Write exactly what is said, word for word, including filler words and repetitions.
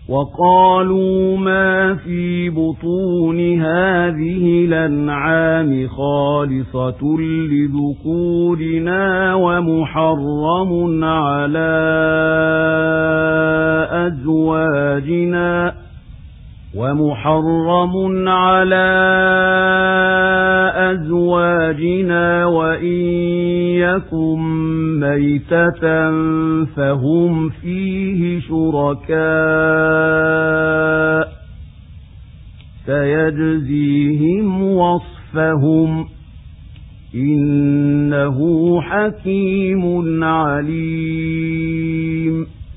وقالوا ما في بطون هذه الأنعام خالصة لذكورنا ومحرم على أزواجنا ومحرم على أزواجنا وإن يكن ميتة فهم فيه شركاء سيجزيهم وصفهم إنه حكيم عليم.